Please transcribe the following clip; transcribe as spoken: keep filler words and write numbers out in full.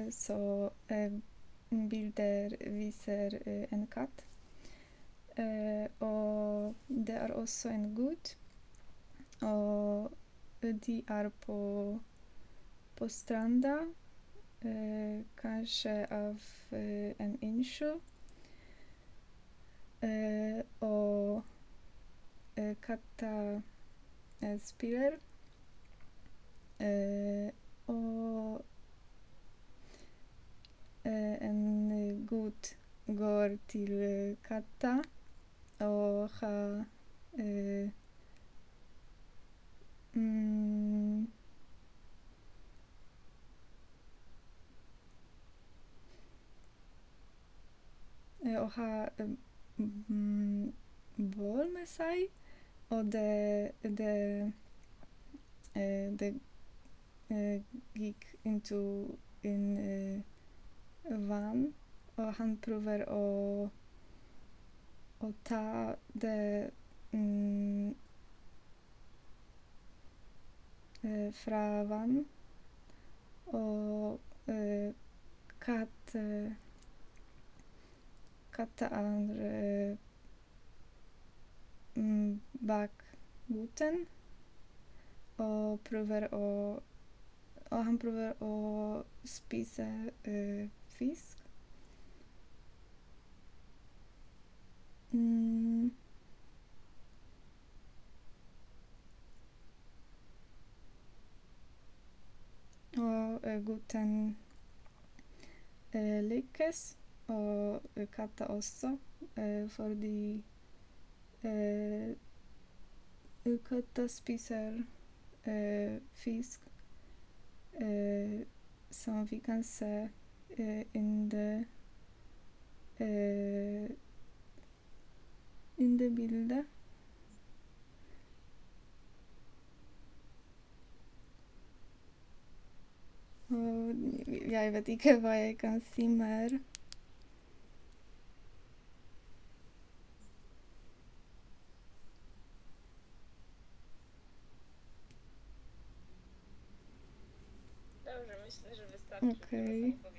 uh, så uh, bilder viser uh, en katt. Uh, og det er også en gutt. Og de er på, på stranda, uh, kanskje av uh, en innsjø. Uh, og uh, katta uh, spiller. Uh, og uh, en gutt går til uh, katta og har uh, mm, og har mm, bål med seg, og det, det, uh, det uh, gikk into in uh, vann, og han prøver å, å ta det mm, uh, fra vann, og uh, katt uh, katta er uh, mm, bak gutten, og prøver å og han prøver å spise uh, fisk. Mm. Og uh, gutten uh, lykkes, og uh, katta også, uh, fordi uh, katta spiser uh, fisk uh, som vi kan se uh, in the uh, in det bildet. Og jeg vet ikke hva jeg kan si mer. Dobrze, myślę, że wystarczy Okej. tego